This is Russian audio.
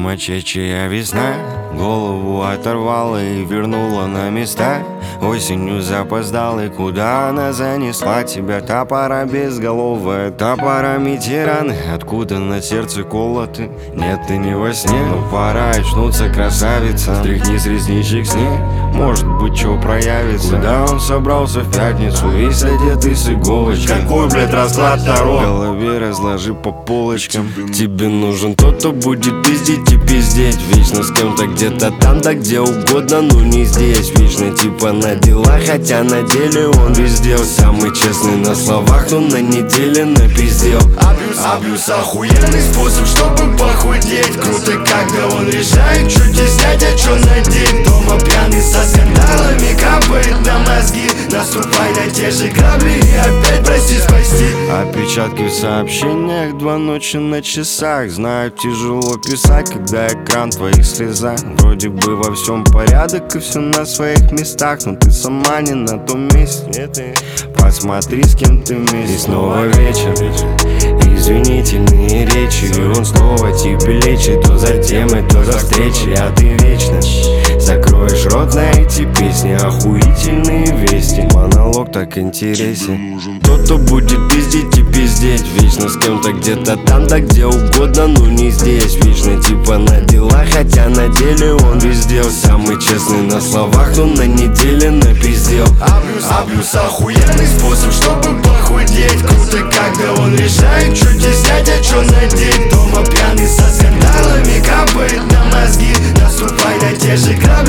Сумасшедшая весна голову оторвала и вернула на места. Осенью запоздала, и куда она занесла тебя? Та пора безголовая, та пора ветераны. Откуда на сердце колоты? Нет, ты не во сне, но пора очнуться, красавица. Стряхни с ресничек снег, может быть, чего проявится. Куда он собрался в пятницу, весь одетый с иголочкой? Какой, блядь, расклад Таро? В голове разложи по полочкам. Тебе нужен тот, кто будет пиздить и пиздеть. Вечно с кем-то где-то там, да где угодно, но не здесь. Вечно типа на дела, хотя на деле он везде. Самый честный на словах, но на неделе напиздел. Абьюз охуенный способ, чтобы похудеть. Круто, когда он решает, что тебе снять, а что надеть. Дома пьяный со скандалами, капает на мозги. Наступай на те же грабли и опять прости, спасти. Отпечатки в сообщениях, 2 ночи на часах. Знаю, тяжело писать, когда экран в твоих слезах. Вроде бы во всем порядок и все на своих местах, но ты сама не на том месте. Посмотри, с кем ты вместе. И снова вечер, извинительные речи, и он снова тебе лечит. То за темой, то за встречей, а ты вечно закроешь рот на эти песни. Охуительные вести, монолог так интересен. Тот, кто будет пиздить и пиздеть. Вечно с кем-то где-то там, да где угодно, но не здесь. Вечно типа на дела, хотя на деле он везде. Самый честный на словах, но на неделе напиздел. Абьюз охуенный способ, чтобы похудеть. Круто, когда он решает, что тебе снять, а что надеть. Дома пьяный со скандалами, капает на мозги. Наступай на те же грабли